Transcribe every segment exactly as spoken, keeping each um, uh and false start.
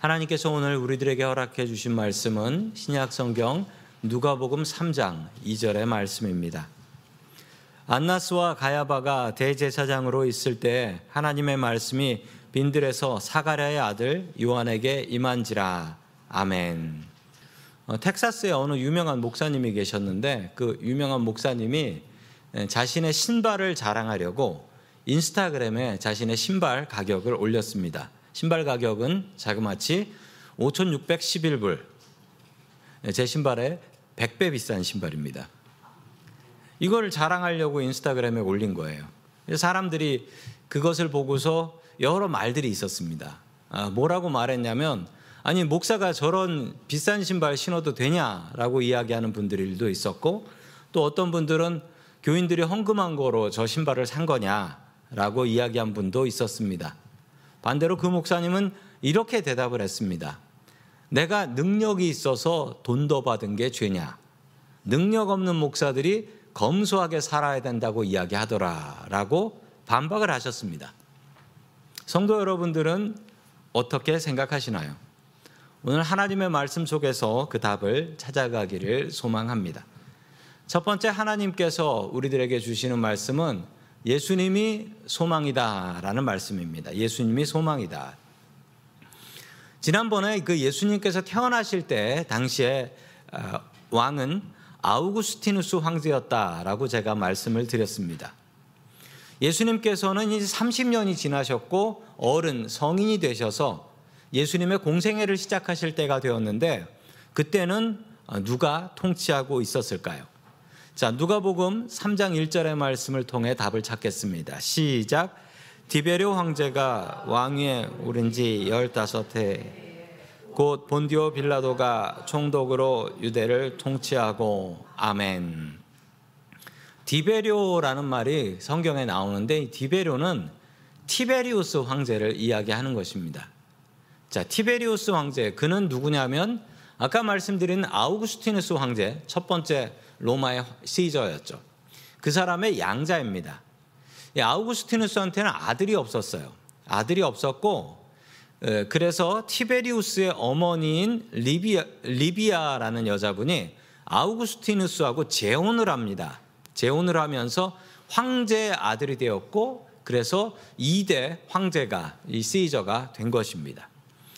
하나님께서 오늘 우리들에게 허락해 주신 말씀은 신약 성경 누가복음 삼 장 이 절의 말씀입니다. 안나스와 가야바가 대제사장으로 있을 때 하나님의 말씀이 빈들에서 사가랴의 아들 요한에게 임한지라. 아멘. 어, 텍사스에 어느 유명한 목사님이 계셨는데 그 유명한 목사님이 자신의 신발을 자랑하려고 인스타그램에 자신의 신발 가격을 올렸습니다. 신발 가격은 자그마치 오천육백십일 불, 제 신발에 백 배 비싼 신발입니다. 이걸 자랑하려고 인스타그램에 올린 거예요. 사람들이 그것을 보고서 여러 말들이 있었습니다. 아, 뭐라고 말했냐면, 아니 목사가 저런 비싼 신발 신어도 되냐라고 이야기하는 분들도 있었고, 또 어떤 분들은 교인들이 헌금한 거로 저 신발을 산 거냐라고 이야기한 분도 있었습니다. 반대로 그 목사님은 이렇게 대답을 했습니다. 내가 능력이 있어서 돈 더 받은 게 죄냐? 능력 없는 목사들이 검소하게 살아야 된다고 이야기하더라 라고 반박을 하셨습니다. 성도 여러분들은 어떻게 생각하시나요? 오늘 하나님의 말씀 속에서 그 답을 찾아가기를 소망합니다. 첫 번째, 하나님께서 우리들에게 주시는 말씀은 예수님이 소망이다라는 말씀입니다. 예수님이 소망이다. 지난번에 그 예수님께서 태어나실 때 당시에 왕은 아우구스티누스 황제였다라고 제가 말씀을 드렸습니다. 예수님께서는 이제 삼십 년이 지나셨고 어른 성인이 되셔서 예수님의 공생애를 시작하실 때가 되었는데, 그때는 누가 통치하고 있었을까요? 자, 누가복음 삼 장 일 절의 말씀을 통해 답을 찾겠습니다. 시작. 디베료 황제가 왕위에 오른 지 열다섯 해 곧 본디오 빌라도가 총독으로 유대를 통치하고. 아멘. 디베료라는 말이 성경에 나오는데, 이 디베료는 티베리우스 황제를 이야기하는 것입니다. 자, 티베리우스 황제, 그는 누구냐면 아까 말씀드린 아우구스티누스 황제, 첫 번째 로마의 시저였죠. 그 사람의 양자입니다. 이 아우구스티누스한테는 아들이 없었어요. 아들이 없었고, 그래서 티베리우스의 어머니인 리비아, 리비아라는 여자분이 아우구스티누스하고 재혼을 합니다. 재혼을 하면서 황제의 아들이 되었고, 그래서 이 대 황제가, 이 시저가 된 것입니다.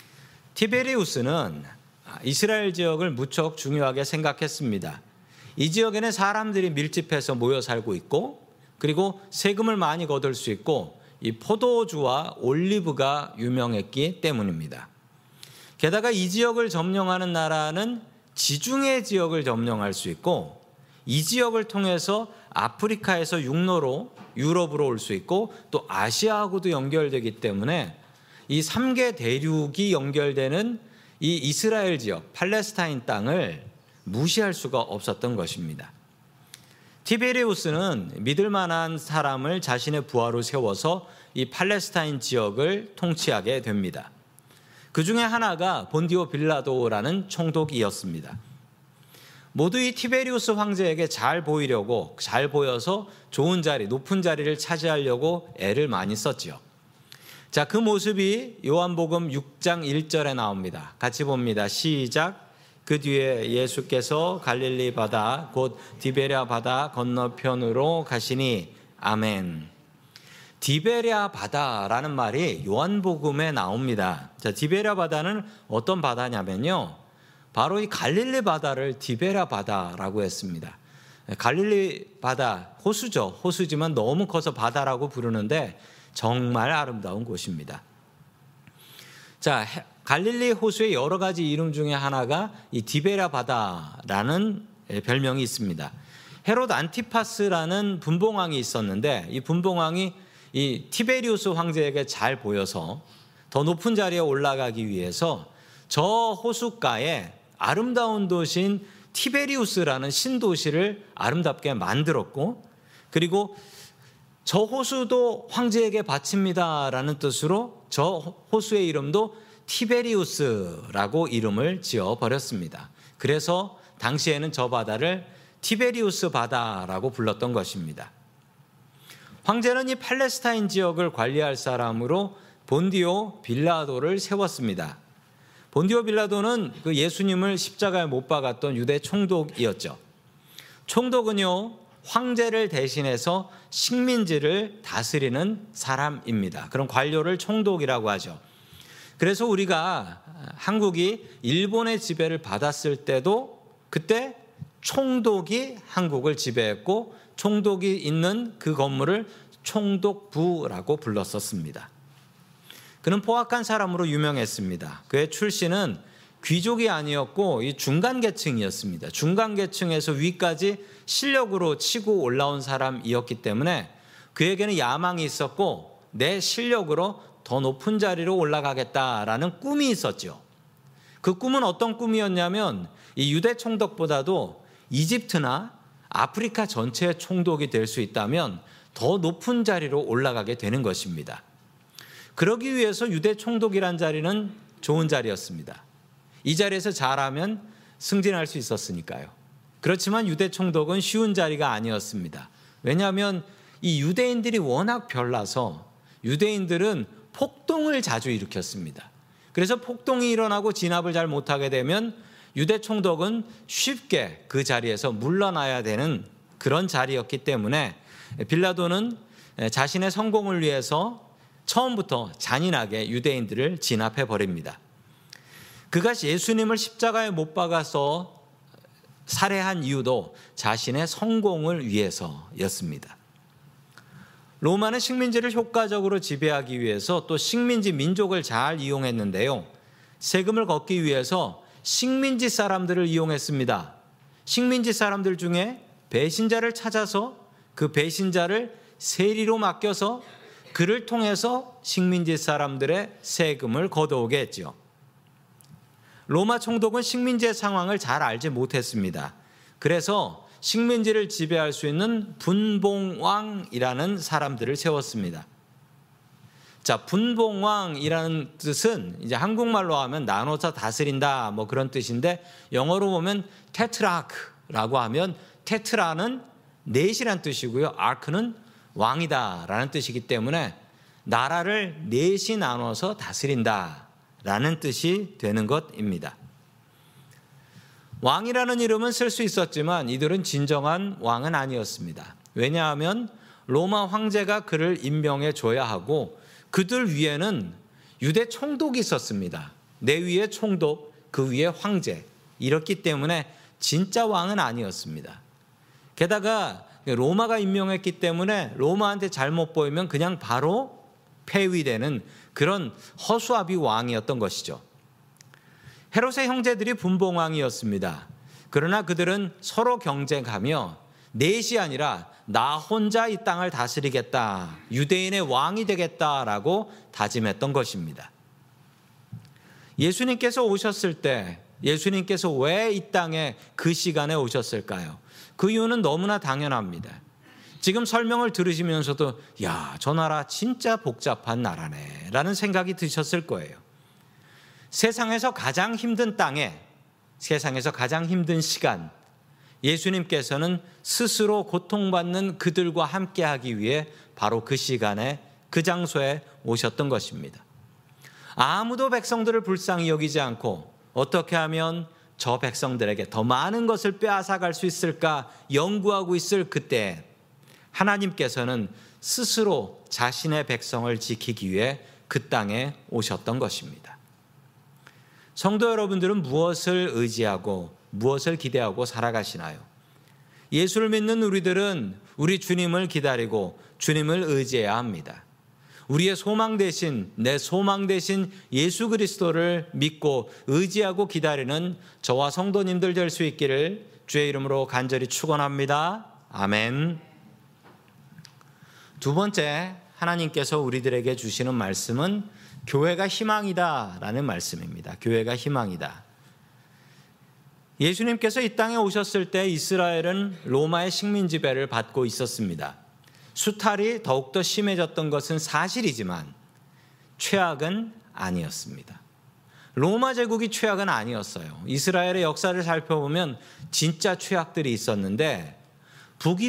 티베리우스는 이스라엘 지역을 무척 중요하게 생각했습니다. 이 지역에는 사람들이 밀집해서 모여 살고 있고, 그리고 세금을 많이 거둘 수 있고, 이 포도주와 올리브가 유명했기 때문입니다. 게다가 이 지역을 점령하는 나라는 지중해 지역을 점령할 수 있고, 이 지역을 통해서 아프리카에서 육로로 유럽으로 올 수 있고, 또 아시아하고도 연결되기 때문에 이 삼 개 대륙이 연결되는 이 이스라엘 지역, 팔레스타인 땅을 무시할 수가 없었던 것입니다. 티베리우스는 믿을 만한 사람을 자신의 부하로 세워서 이 팔레스타인 지역을 통치하게 됩니다. 그 중에 하나가 본디오 빌라도라는 총독이었습니다. 모두 이 티베리우스 황제에게 잘 보이려고, 잘 보여서 좋은 자리, 높은 자리를 차지하려고 애를 많이 썼지요. 자, 그 모습이 요한복음 육 장 일 절에 나옵니다. 같이 봅니다. 시작. 그 뒤에 예수께서 갈릴리 바다 곧 디베랴 바다 건너편으로 가시니. 아멘. 디베랴 바다라는 말이 요한복음에 나옵니다. 자, 디베랴 바다는 어떤 바다냐면요, 바로 이 갈릴리 바다를 디베랴 바다라고 했습니다. 갈릴리 바다, 호수죠. 호수지만 너무 커서 바다라고 부르는데 정말 아름다운 곳입니다. 자, 갈릴리 호수의 여러 가지 이름 중에 하나가 이 디베랴 바다라는 별명이 있습니다. 헤롯 안티파스라는 분봉왕이 있었는데, 이 분봉왕이 이 티베리우스 황제에게 잘 보여서 더 높은 자리에 올라가기 위해서 저 호숫가에 아름다운 도시인 티베리우스라는 신도시를 아름답게 만들었고, 그리고 저 호수도 황제에게 바칩니다라는 뜻으로 저 호수의 이름도 티베리우스라고 이름을 지어버렸습니다. 그래서 당시에는 저 바다를 티베리우스 바다라고 불렀던 것입니다. 황제는 이 팔레스타인 지역을 관리할 사람으로 본디오 빌라도를 세웠습니다. 본디오 빌라도는 그 예수님을 십자가에 못 박았던 유대 총독이었죠. 총독은요, 황제를 대신해서 식민지를 다스리는 사람입니다. 그런 관료를 총독이라고 하죠. 그래서 우리가 한국이 일본의 지배를 받았을 때도 그때 총독이 한국을 지배했고 총독이 있는 그 건물을 총독부라고 불렀었습니다. 그는 포악한 사람으로 유명했습니다. 그의 출신은 귀족이 아니었고 이 중간 계층이었습니다. 중간 계층에서 위까지 실력으로 치고 올라온 사람이었기 때문에 그에게는 야망이 있었고 내 실력으로 더 높은 자리로 올라가겠다라는 꿈이 있었죠. 그 꿈은 어떤 꿈이었냐면 이 유대 총독보다도 이집트나 아프리카 전체의 총독이 될 수 있다면 더 높은 자리로 올라가게 되는 것입니다. 그러기 위해서 유대 총독이란 자리는 좋은 자리였습니다. 이 자리에서 잘하면 승진할 수 있었으니까요. 그렇지만 유대 총독은 쉬운 자리가 아니었습니다. 왜냐하면 이 유대인들이 워낙 별나서 유대인들은 폭동을 자주 일으켰습니다. 그래서 폭동이 일어나고 진압을 잘 못하게 되면 유대 총독은 쉽게 그 자리에서 물러나야 되는 그런 자리였기 때문에 빌라도는 자신의 성공을 위해서 처음부터 잔인하게 유대인들을 진압해 버립니다. 그가 예수님을 십자가에 못 박아서 살해한 이유도 자신의 성공을 위해서였습니다. 로마는 식민지를 효과적으로 지배하기 위해서 또 식민지 민족을 잘 이용했는데요. 세금을 걷기 위해서 식민지 사람들을 이용했습니다. 식민지 사람들 중에 배신자를 찾아서 그 배신자를 세리로 맡겨서 그를 통해서 식민지 사람들의 세금을 걷어오게 했죠. 로마 총독은 식민지의 상황을 잘 알지 못했습니다. 그래서 식민지를 지배할 수 있는 분봉왕이라는 사람들을 세웠습니다. 자, 분봉왕이라는 뜻은 이제 한국말로 하면 나눠서 다스린다 뭐 그런 뜻인데 영어로 보면 테트라크라고 하면 테트라는 넷이란 뜻이고요. 아크는 왕이다라는 뜻이기 때문에 나라를 넷이 나눠서 다스린다라는 뜻이 되는 것입니다. 왕이라는 이름은 쓸 수 있었지만 이들은 진정한 왕은 아니었습니다. 왜냐하면 로마 황제가 그를 임명해 줘야 하고 그들 위에는 유대 총독이 있었습니다. 내 위에 총독, 그 위에 황제. 이렇기 때문에 진짜 왕은 아니었습니다. 게다가 로마가 임명했기 때문에 로마한테 잘못 보이면 그냥 바로 폐위되는 그런 허수아비 왕이었던 것이죠. 헤롯의 형제들이 분봉왕이었습니다. 그러나 그들은 서로 경쟁하며 넷이 아니라 나 혼자 이 땅을 다스리겠다, 유대인의 왕이 되겠다라고 다짐했던 것입니다. 예수님께서 오셨을 때 예수님께서 왜 이 땅에 그 시간에 오셨을까요? 그 이유는 너무나 당연합니다. 지금 설명을 들으시면서도 야, 저 나라 진짜 복잡한 나라네 라는 생각이 드셨을 거예요. 세상에서 가장 힘든 땅에 세상에서 가장 힘든 시간 예수님께서는 스스로 고통받는 그들과 함께하기 위해 바로 그 시간에 그 장소에 오셨던 것입니다. 아무도 백성들을 불쌍히 여기지 않고 어떻게 하면 저 백성들에게 더 많은 것을 빼앗아갈 수 있을까 연구하고 있을 그때 하나님께서는 스스로 자신의 백성을 지키기 위해 그 땅에 오셨던 것입니다. 성도 여러분들은 무엇을 의지하고 무엇을 기대하고 살아가시나요? 예수를 믿는 우리들은 우리 주님을 기다리고 주님을 의지해야 합니다. 우리의 소망 대신 내 소망 대신 예수 그리스도를 믿고 의지하고 기다리는 저와 성도님들 될 수 있기를 주의 이름으로 간절히 축원합니다. 아멘. 두 번째, 하나님께서 우리들에게 주시는 말씀은 교회가 희망이다라는 말씀입니다. 교회가 희망이다. 예수님께서 이 땅에 오셨을 때 이스라엘은 로마의 식민 지배를 받고 있었습니다. 수탈이 더욱더 심해졌던 것은 사실이지만 최악은 아니었습니다. 로마 제국이 최악은 아니었어요. 이스라엘의 역사를 살펴보면 진짜 최악들이 있었는데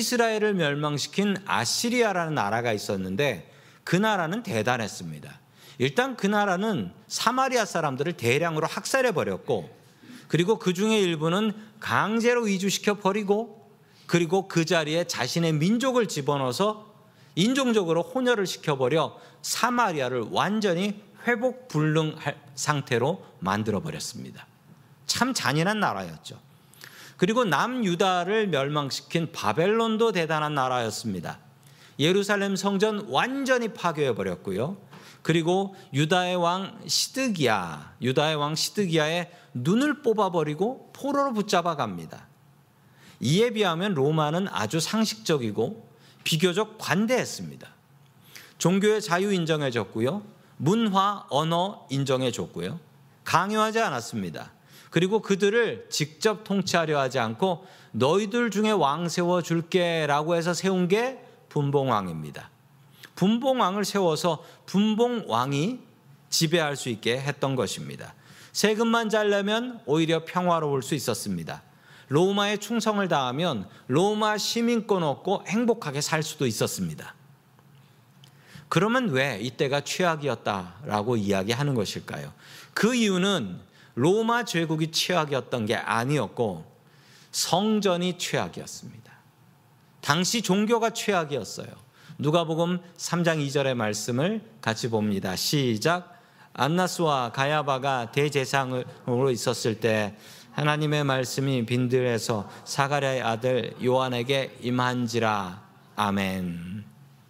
북이스라엘을 멸망시킨 아시리아라는 나라가 있었는데 그 나라는 대단했습니다. 일단 그 나라는 사마리아 사람들을 대량으로 학살해 버렸고, 그리고 그 중에 일부는 강제로 이주시켜 버리고, 그리고 그 자리에 자신의 민족을 집어넣어서 인종적으로 혼혈을 시켜버려 사마리아를 완전히 회복 불능할 상태로 만들어 버렸습니다. 참 잔인한 나라였죠. 그리고 남유다를 멸망시킨 바벨론도 대단한 나라였습니다. 예루살렘 성전 완전히 파괴해 버렸고요. 그리고 유다의 왕 시드기야, 유다의 왕 시드기야의 눈을 뽑아버리고 포로로 붙잡아 갑니다. 이에 비하면 로마는 아주 상식적이고 비교적 관대했습니다. 종교의 자유 인정해줬고요. 문화, 언어 인정해줬고요. 강요하지 않았습니다. 그리고 그들을 직접 통치하려 하지 않고 너희들 중에 왕 세워줄게 라고 해서 세운 게 분봉왕입니다. 분봉왕을 세워서 분봉왕이 지배할 수 있게 했던 것입니다. 세금만 잘 내면 오히려 평화로울 수 있었습니다. 로마에 충성을 다하면 로마 시민권 얻고 행복하게 살 수도 있었습니다. 그러면 왜 이때가 최악이었다라고 이야기하는 것일까요? 그 이유는 로마 제국이 최악이었던 게 아니었고 성전이 최악이었습니다. 당시 종교가 최악이었어요. 누가복음 삼 장 이 절의 말씀을 같이 봅니다. 시작. 안나스와 가야바가 대제사장으로 있었을 때 하나님의 말씀이 빈들에서 사가랴의 아들 요한에게 임한지라. 아멘.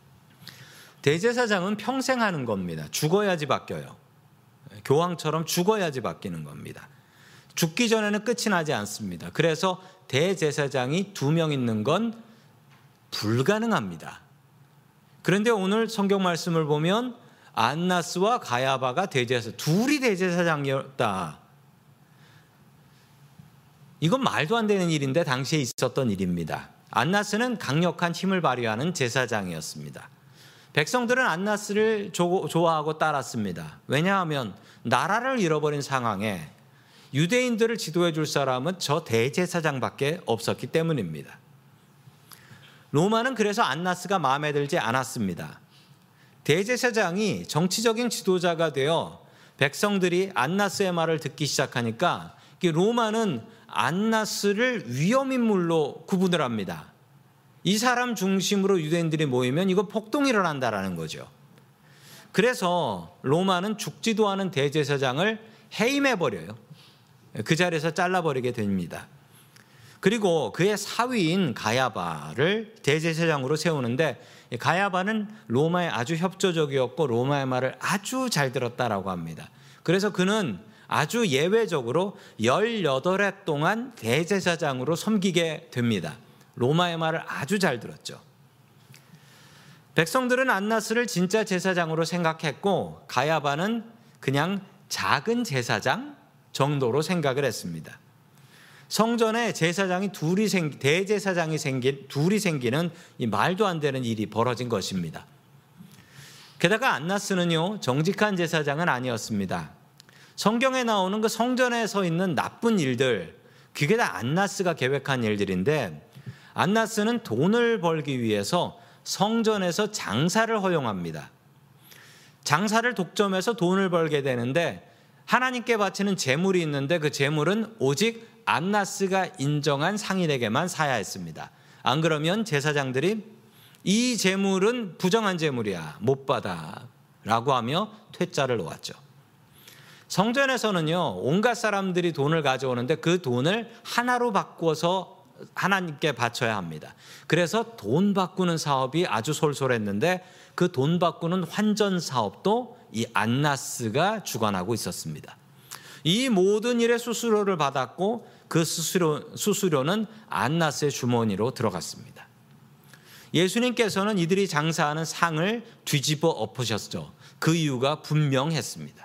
대제사장은 평생 하는 겁니다. 죽어야지 바뀌어요. 교황처럼 죽어야지 바뀌는 겁니다. 죽기 전에는 끝이 나지 않습니다. 그래서 대제사장이 두 명 있는 건 불가능합니다. 그런데 오늘 성경 말씀을 보면 안나스와 가야바가 대제사장, 둘이 대제사장이었다. 이건 말도 안 되는 일인데 당시에 있었던 일입니다. 안나스는 강력한 힘을 발휘하는 제사장이었습니다. 백성들은 안나스를 좋아하고 따랐습니다. 왜냐하면 나라를 잃어버린 상황에 유대인들을 지도해 줄 사람은 저 대제사장밖에 없었기 때문입니다. 로마는 그래서 안나스가 마음에 들지 않았습니다. 대제사장이 정치적인 지도자가 되어 백성들이 안나스의 말을 듣기 시작하니까 로마는 안나스를 위험인물로 구분을 합니다. 이 사람 중심으로 유대인들이 모이면 이거 폭동이 일어난다라는 거죠. 그래서 로마는 죽지도 않은 대제사장을 해임해버려요. 그 자리에서 잘라버리게 됩니다. 그리고 그의 사위인 가야바를 대제사장으로 세우는데 가야바는 로마에 아주 협조적이었고 로마의 말을 아주 잘 들었다라고 합니다. 그래서 그는 아주 예외적으로 열여덟 해 동안 대제사장으로 섬기게 됩니다. 로마의 말을 아주 잘 들었죠. 백성들은 안나스를 진짜 제사장으로 생각했고 가야바는 그냥 작은 제사장 정도로 생각을 했습니다. 성전에 제사장이 둘이 생 대제사장이 생긴 둘이 생기는 이 말도 안 되는 일이 벌어진 것입니다. 게다가 안나스는요 정직한 제사장은 아니었습니다. 성경에 나오는 그 성전에 서 있는 나쁜 일들, 그게 다 안나스가 계획한 일들인데 안나스는 돈을 벌기 위해서 성전에서 장사를 허용합니다. 장사를 독점해서 돈을 벌게 되는데 하나님께 바치는 제물이 있는데 그 제물은 오직 안나스가 인정한 상인에게만 사야 했습니다. 안 그러면 제사장들이 이 제물은 부정한 제물이야, 못 받아 라고 하며 퇴짜를 놓았죠. 성전에서는요 온갖 사람들이 돈을 가져오는데 그 돈을 하나로 바꿔서 하나님께 바쳐야 합니다. 그래서 돈 바꾸는 사업이 아주 솔솔했는데 그 돈 바꾸는 환전 사업도 이 안나스가 주관하고 있었습니다. 이 모든 일의 수수료를 받았고 그 수수료, 수수료는 안나스의 주머니로 들어갔습니다. 예수님께서는 이들이 장사하는 상을 뒤집어 엎으셨죠. 그 이유가 분명했습니다.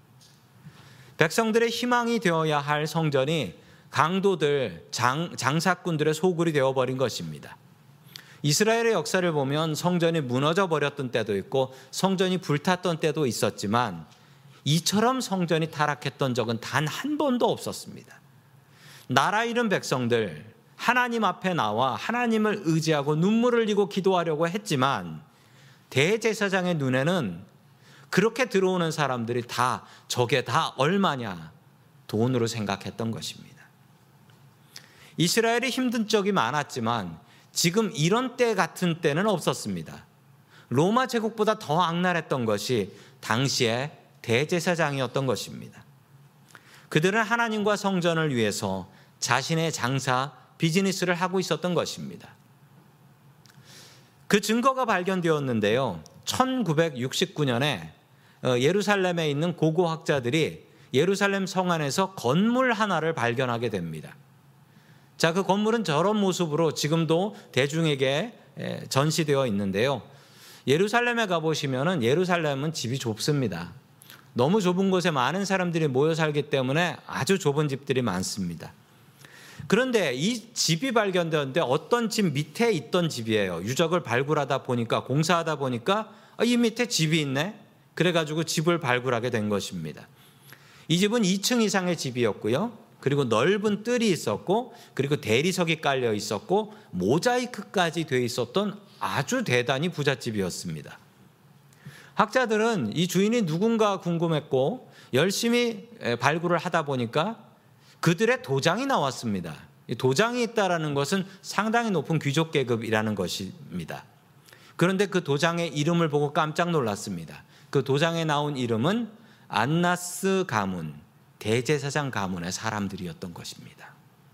백성들의 희망이 되어야 할 성전이 강도들, 장, 장사꾼들의 소굴이 되어버린 것입니다. 이스라엘의 역사를 보면 성전이 무너져 버렸던 때도 있고 성전이 불탔던 때도 있었지만 이처럼 성전이 타락했던 적은 단 한 번도 없었습니다. 나라 잃은 백성들, 하나님 앞에 나와 하나님을 의지하고 눈물을 흘리고 기도하려고 했지만 대제사장의 눈에는 그렇게 들어오는 사람들이 다 저게 다 얼마냐? 돈으로 생각했던 것입니다. 이스라엘이 힘든 적이 많았지만 지금 이런 때 같은 때는 없었습니다. 로마 제국보다 더 악랄했던 것이 당시의 대제사장이었던 것입니다. 그들은 하나님과 성전을 위해서 자신의 장사, 비즈니스를 하고 있었던 것입니다. 그 증거가 발견되었는데요. 천구백육십구 년에 예루살렘에 있는 고고학자들이 예루살렘 성 안에서 건물 하나를 발견하게 됩니다. 자, 그 건물은 저런 모습으로 지금도 대중에게 전시되어 있는데요. 예루살렘에 가보시면은 예루살렘은 집이 좁습니다. 너무 좁은 곳에 많은 사람들이 모여 살기 때문에 아주 좁은 집들이 많습니다. 그런데 이 집이 발견되었는데 어떤 집 밑에 있던 집이에요. 유적을 발굴하다 보니까, 공사하다 보니까 이 밑에 집이 있네. 그래가지고 집을 발굴하게 된 것입니다. 이 집은 이 층 이상의 집이었고요. 그리고 넓은 뜰이 있었고, 그리고 대리석이 깔려 있었고, 모자이크까지 되어 있었던 아주 대단히 부잣집이었습니다. 학자들은 이 주인이 누군가 궁금했고 열심히 발굴을 하다 보니까 그들의 도장이 나왔습니다. 도장이 있다는 것은 상당히 높은 귀족 계급이라는 것입니다. 그런데 그 도장의 이름을 보고 깜짝 놀랐습니다. 그 도장에 나온 이름은 안나스 가문, 대제사장 가문의 사람들이었던 것입니다.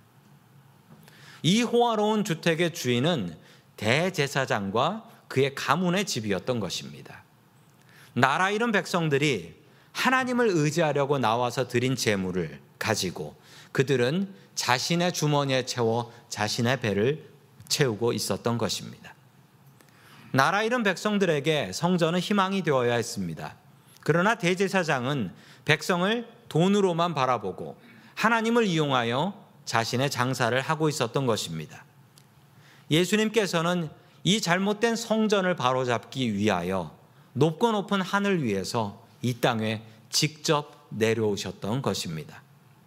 이 호화로운 주택의 주인은 대제사장과 그의 가문의 집이었던 것입니다. 나라 잃은 백성들이 하나님을 의지하려고 나와서 드린 재물을 가지고 그들은 자신의 주머니에 채워 자신의 배를 채우고 있었던 것입니다. 나라 잃은 백성들에게 성전은 희망이 되어야 했습니다. 그러나 대제사장은 백성을 돈으로만 바라보고 하나님을 이용하여 자신의 장사를 하고 있었던 것입니다. 예수님께서는 이 잘못된 성전을 바로잡기 위하여 높고 높은 하늘 위에서 이 땅에 직접 내려오셨던 것입니다.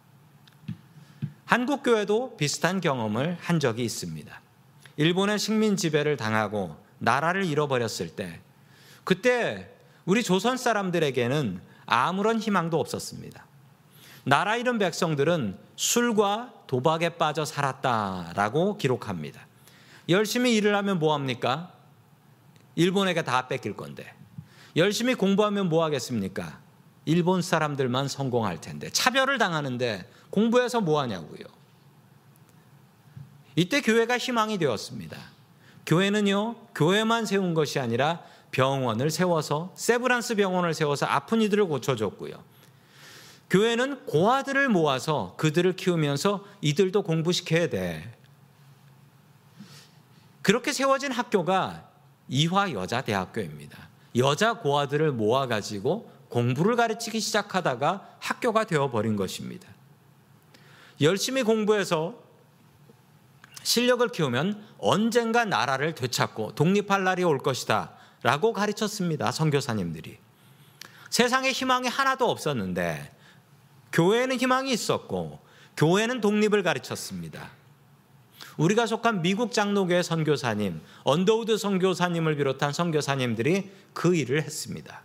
한국 교회도 비슷한 경험을 한 적이 있습니다. 일본의 식민 지배를 당하고 나라를 잃어버렸을 때, 그때 우리 조선 사람들에게는 아무런 희망도 없었습니다. 나라 잃은 백성들은 술과 도박에 빠져 살았다라고 기록합니다. 열심히 일을 하면 뭐합니까? 일본에게 다 뺏길 건데. 열심히 공부하면 뭐 하겠습니까? 일본 사람들만 성공할 텐데. 차별을 당하는데 공부해서 뭐 하냐고요. 이때 교회가 희망이 되었습니다. 교회는요, 교회만 세운 것이 아니라 병원을 세워서, 세브란스 병원을 세워서 아픈 이들을 고쳐줬고요. 교회는 고아들을 모아서 그들을 키우면서 이들도 공부시켜야 돼. 그렇게 세워진 학교가 이화여자대학교입니다. 여자 고아들을 모아가지고 공부를 가르치기 시작하다가 학교가 되어버린 것입니다. 열심히 공부해서 실력을 키우면 언젠가 나라를 되찾고 독립할 날이 올 것이다 라고 가르쳤습니다. 선교사님들이. 세상에 희망이 하나도 없었는데 교회에는 희망이 있었고 교회는 독립을 가르쳤습니다. 우리가 속한 미국 장로교회 선교사님, 언더우드 선교사님을 비롯한 선교사님들이 그 일을 했습니다.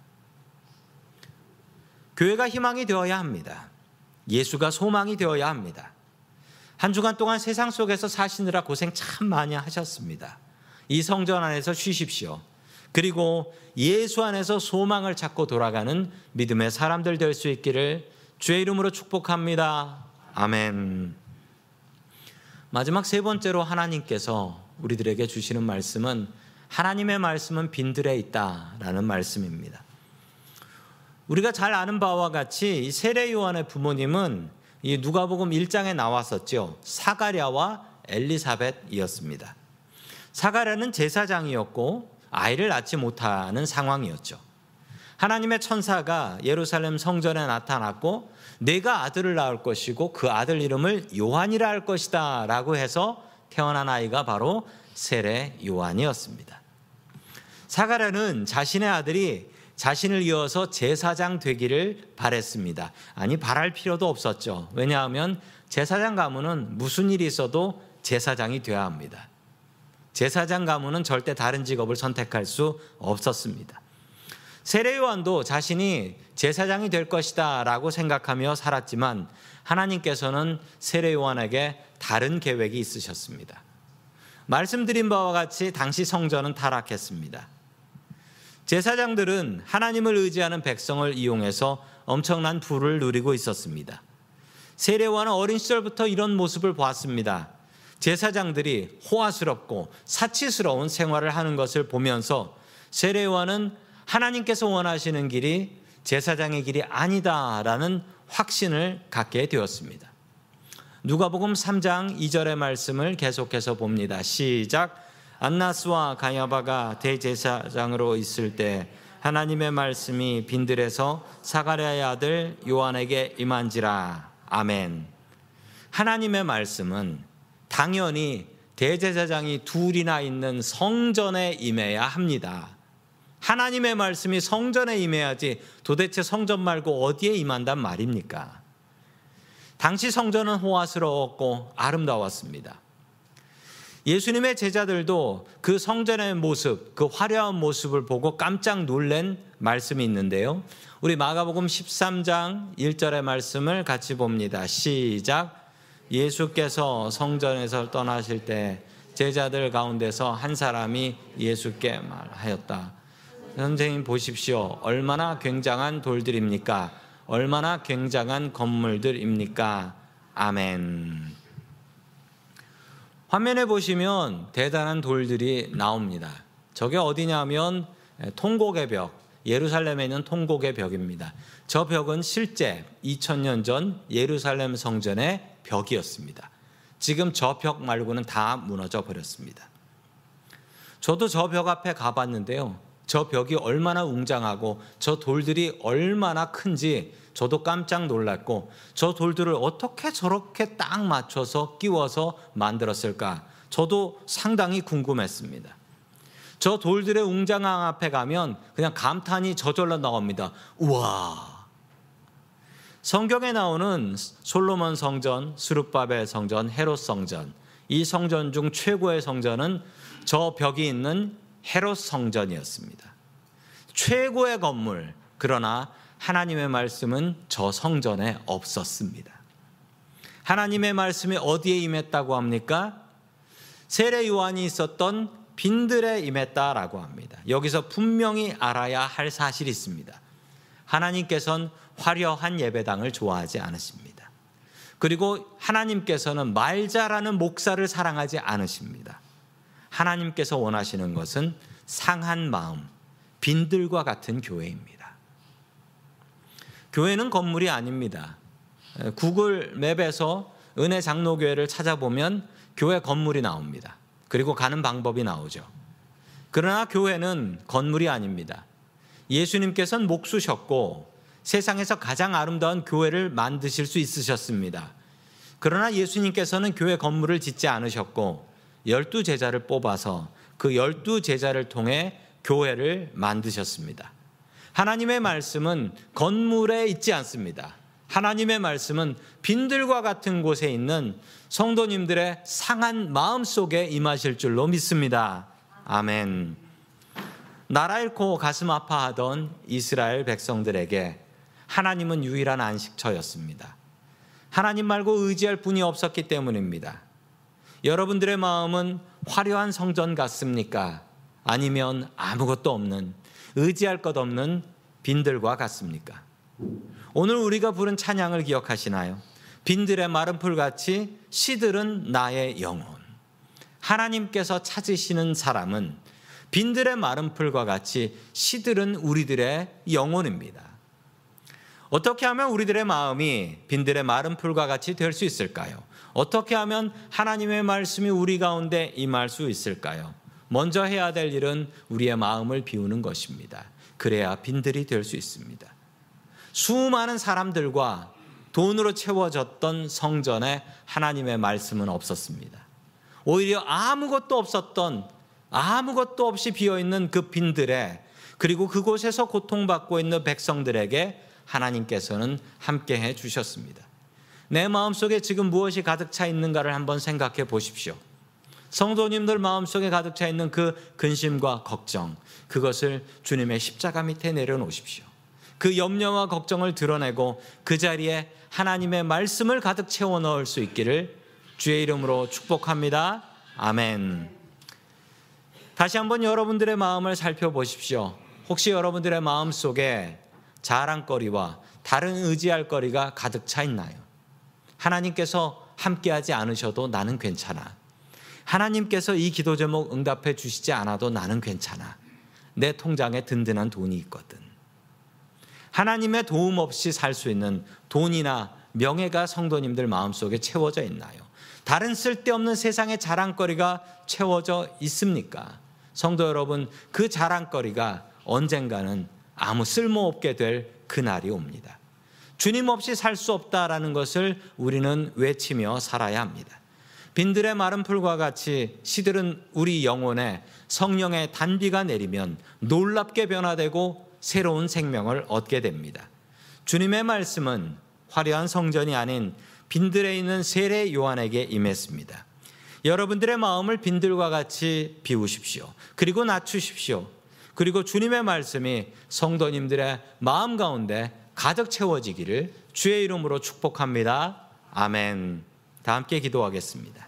교회가 희망이 되어야 합니다. 예수가 소망이 되어야 합니다. 한 주간 동안 세상 속에서 사시느라 고생 참 많이 하셨습니다. 이 성전 안에서 쉬십시오. 그리고 예수 안에서 소망을 찾고 돌아가는 믿음의 사람들 될 수 있기를 주의 이름으로 축복합니다. 아멘. 마지막 세 번째로 하나님께서 우리들에게 주시는 말씀은 하나님의 말씀은 빈들에 있다라는 말씀입니다. 우리가 잘 아는 바와 같이 이 세례 요한의 부모님은 이 누가복음 일 장에 나왔었죠. 사가랴와 엘리사벳이었습니다. 사가랴는 제사장이었고 아이를 낳지 못하는 상황이었죠. 하나님의 천사가 예루살렘 성전에 나타났고 내가 아들을 낳을 것이고 그 아들 이름을 요한이라 할 것이다 라고 해서 태어난 아이가 바로 세례 요한이었습니다. 사가랴는 자신의 아들이 자신을 이어서 제사장 되기를 바랬습니다. 아니, 바랄 필요도 없었죠. 왜냐하면 제사장 가문은 무슨 일이 있어도 제사장이 되어야 합니다. 제사장 가문은 절대 다른 직업을 선택할 수 없었습니다. 세례 요한도 자신이 제사장이 될 것이다 라고 생각하며 살았지만 하나님께서는 세례 요한에게 다른 계획이 있으셨습니다. 말씀드린 바와 같이 당시 성전은 타락했습니다. 제사장들은 하나님을 의지하는 백성을 이용해서 엄청난 부를 누리고 있었습니다. 세례 요한은 어린 시절부터 이런 모습을 보았습니다. 제사장들이 호화스럽고 사치스러운 생활을 하는 것을 보면서 세례 요한은 하나님께서 원하시는 길이 제사장의 길이 아니다라는 확신을 갖게 되었습니다. 누가복음 삼 장 이 절의 말씀을 계속해서 봅니다. 시작. 안나스와 가야바가 대제사장으로 있을 때 하나님의 말씀이 빈들에서 사가랴의 아들 요한에게 임한지라. 아멘. 하나님의 말씀은 당연히 대제사장이 둘이나 있는 성전에 임해야 합니다. 하나님의 말씀이 성전에 임해야지 도대체 성전 말고 어디에 임한단 말입니까? 당시 성전은 호화스러웠고 아름다웠습니다. 예수님의 제자들도 그 성전의 모습, 그 화려한 모습을 보고 깜짝 놀란 말씀이 있는데요. 우리 마가복음 십삼 장 일 절의 말씀을 같이 봅니다. 시작. 예수께서 성전에서 떠나실 때 제자들 가운데서 한 사람이 예수께 말하였다. 선생님 보십시오. 얼마나 굉장한 돌들입니까? 얼마나 굉장한 건물들입니까? 아멘. 화면에 보시면 대단한 돌들이 나옵니다. 저게 어디냐면 통곡의 벽, 예루살렘에 있는 통곡의 벽입니다. 저 벽은 실제 이천 년 전 예루살렘 성전의 벽이었습니다. 지금 저 벽 말고는 다 무너져 버렸습니다. 저도 저 벽 앞에 가봤는데요. 저 벽이 얼마나 웅장하고 저 돌들이 얼마나 큰지 저도 깜짝 놀랐고, 저 돌들을 어떻게 저렇게 딱 맞춰서 끼워서 만들었을까? 저도 상당히 궁금했습니다. 저 돌들의 웅장함 앞에 가면 그냥 감탄이 저절로 나옵니다. 우와! 성경에 나오는 솔로몬 성전, 스룹바벨 성전, 헤롯 성전, 이 성전 중 최고의 성전은 저 벽이 있는 헤롯 성전이었습니다. 최고의 건물, 그러나 하나님의 말씀은 저 성전에 없었습니다. 하나님의 말씀이 어디에 임했다고 합니까? 세례 요한이 있었던 빈들에 임했다라고 합니다. 여기서 분명히 알아야 할 사실이 있습니다. 하나님께서는 화려한 예배당을 좋아하지 않으십니다. 그리고 하나님께서는 말 잘하는 목사를 사랑하지 않으십니다. 하나님께서 원하시는 것은 상한 마음, 빈들과 같은 교회입니다. 교회는 건물이 아닙니다. 구글 맵에서 은혜 장로교회를 찾아보면 교회 건물이 나옵니다. 그리고 가는 방법이 나오죠. 그러나 교회는 건물이 아닙니다. 예수님께서는 목수셨고 세상에서 가장 아름다운 교회를 만드실 수 있으셨습니다. 그러나 예수님께서는 교회 건물을 짓지 않으셨고 열두 제자를 뽑아서 그 열두 제자를 통해 교회를 만드셨습니다. 하나님의 말씀은 건물에 있지 않습니다. 하나님의 말씀은 빈들과 같은 곳에 있는 성도님들의 상한 마음 속에 임하실 줄로 믿습니다. 아멘. 나라 잃고 가슴 아파하던 이스라엘 백성들에게 하나님은 유일한 안식처였습니다. 하나님 말고 의지할 분이 없었기 때문입니다. 여러분들의 마음은 화려한 성전 같습니까? 아니면 아무것도 없는, 의지할 것 없는 빈들과 같습니까? 오늘 우리가 부른 찬양을 기억하시나요? 빈들의 마른 풀같이 시들은 나의 영혼. 하나님께서 찾으시는 사람은 빈들의 마른 풀과 같이 시들은 우리들의 영혼입니다. 어떻게 하면 우리들의 마음이 빈들의 마른 풀과 같이 될 수 있을까요? 어떻게 하면 하나님의 말씀이 우리 가운데 임할 수 있을까요? 먼저 해야 될 일은 우리의 마음을 비우는 것입니다. 그래야 빈들이 될 수 있습니다. 수많은 사람들과 돈으로 채워졌던 성전에 하나님의 말씀은 없었습니다. 오히려 아무것도 없었던, 아무것도 없이 비어있는 그 빈들에, 그리고 그곳에서 고통받고 있는 백성들에게 하나님께서는 함께해 주셨습니다. 내 마음속에 지금 무엇이 가득 차 있는가를 한번 생각해 보십시오. 성도님들 마음속에 가득 차 있는 그 근심과 걱정, 그것을 주님의 십자가 밑에 내려놓으십시오. 그 염려와 걱정을 드러내고 그 자리에 하나님의 말씀을 가득 채워 넣을 수 있기를 주의 이름으로 축복합니다. 아멘. 다시 한번 여러분들의 마음을 살펴보십시오. 혹시 여러분들의 마음 속에 자랑거리와 다른 의지할 거리가 가득 차 있나요? 하나님께서 함께하지 않으셔도 나는 괜찮아. 하나님께서 이 기도 제목 응답해 주시지 않아도 나는 괜찮아. 내 통장에 든든한 돈이 있거든. 하나님의 도움 없이 살 수 있는 돈이나 명예가 성도님들 마음속에 채워져 있나요? 다른 쓸데없는 세상의 자랑거리가 채워져 있습니까? 성도 여러분, 그 자랑거리가 언젠가는 아무 쓸모없게 될 그날이 옵니다. 주님 없이 살 수 없다라는 것을 우리는 외치며 살아야 합니다. 빈들의 마른 풀과 같이 시들은 우리 영혼에 성령의 단비가 내리면 놀랍게 변화되고 새로운 생명을 얻게 됩니다. 주님의 말씀은 화려한 성전이 아닌 빈들에 있는 세례 요한에게 임했습니다. 여러분들의 마음을 빈들과 같이 비우십시오. 그리고 낮추십시오. 그리고 주님의 말씀이 성도님들의 마음 가운데 가득 채워지기를 주의 이름으로 축복합니다. 아멘. 다 함께 기도하겠습니다.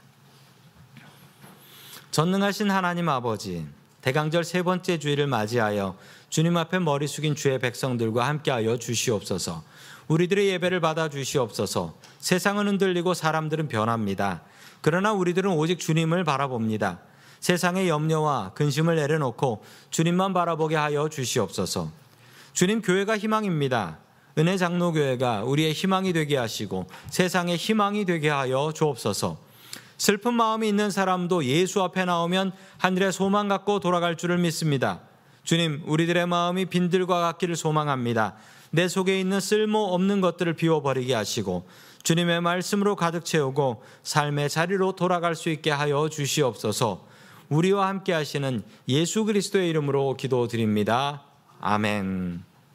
전능하신 하나님 아버지, 대강절 세 번째 주일을 맞이하여 주님 앞에 머리 숙인 주의 백성들과 함께하여 주시옵소서. 우리들의 예배를 받아 주시옵소서. 세상은 흔들리고 사람들은 변합니다. 그러나 우리들은 오직 주님을 바라봅니다. 세상의 염려와 근심을 내려놓고 주님만 바라보게 하여 주시옵소서. 주님, 교회가 희망입니다. 은혜 장로교회가 우리의 희망이 되게 하시고 세상의 희망이 되게 하여 주옵소서. 슬픈 마음이 있는 사람도 예수 앞에 나오면 하늘의 소망 갖고 돌아갈 줄을 믿습니다. 주님, 우리들의 마음이 빈들과 같기를 소망합니다. 내 속에 있는 쓸모없는 것들을 비워버리게 하시고 주님의 말씀으로 가득 채우고 삶의 자리로 돌아갈 수 있게 하여 주시옵소서. 우리와 함께 하시는 예수 그리스도의 이름으로 기도드립니다. 아멘.